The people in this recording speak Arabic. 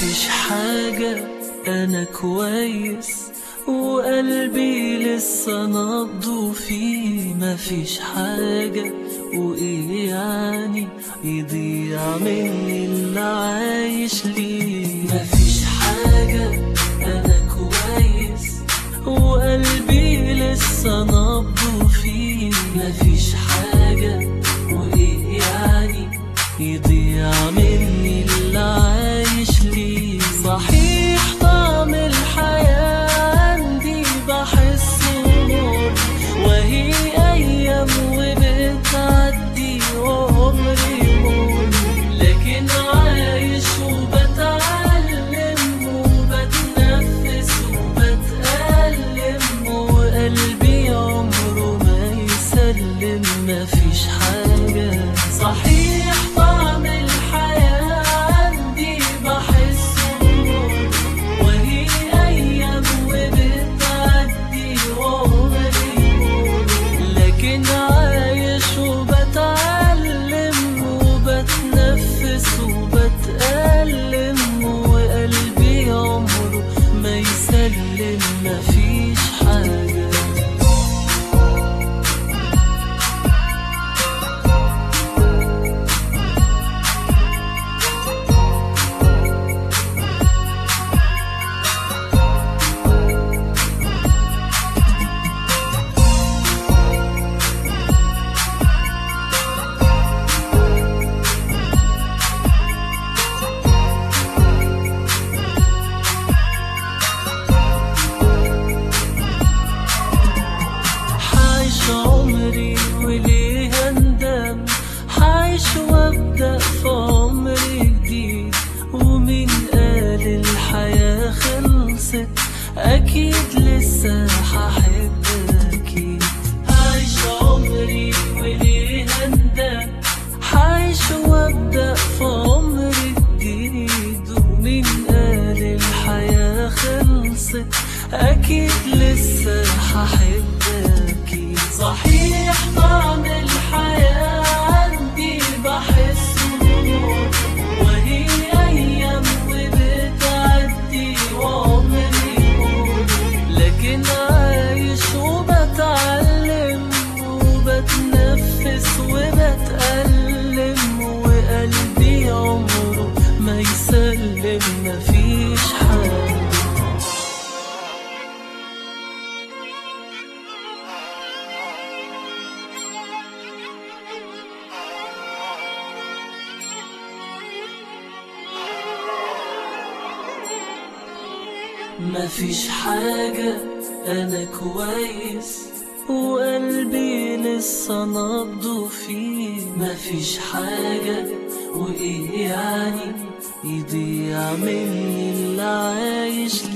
مفيش حاجة، أنا كويس وقلبي لسه نبضه فيه. مفيش حاجة وإيه يعني يضيع مني اللي عايش ليه. مفيش حاجة، أنا كويس وقلبي لسه نبضه فيه. مفيش حاجة وإيه يعني يضيع مني اللي عايش ليه. صحيح طعم الحياة عندي بحسه نور، وهي أيام وبتعدي وعمري يمر، لكن عايش وبتعلم وبتنفس وبتألم، وقلبي عمره ما يسلم. مفيش حاجة، صحيح طعم الحياة عندي بحسه نور، وهي أيام وبتعدي وعمري يمر، لكن عايش وبتعلم وبتنفس وبتألم، وقلبي عمره ما يسلم. مفيش حاجة. عمري وليه هندم، حعيش وابدأ في عمر جديد. ومين قال الحياة خلصت؟ أكيد لسه هحب أكيد. عايش عمري وليه هندم، حعيش وابدأ في عمر جديد. ومين قال الحياة خلصت؟ أكيد لسه هحب أكيد. صحيح طعم الحياة عندي بحسه نور، وهي أيام وبتعدي وعمري يمر، لكن عايش وبتعلم وبتنفس وبتألم، وقلبي عمره ما يسلم. مفيش حاجة. مفيش حاجة، أنا كويس وقلبي لسه نبضه فيه. مفيش حاجة وإيه يعني يضيع مني اللي عايش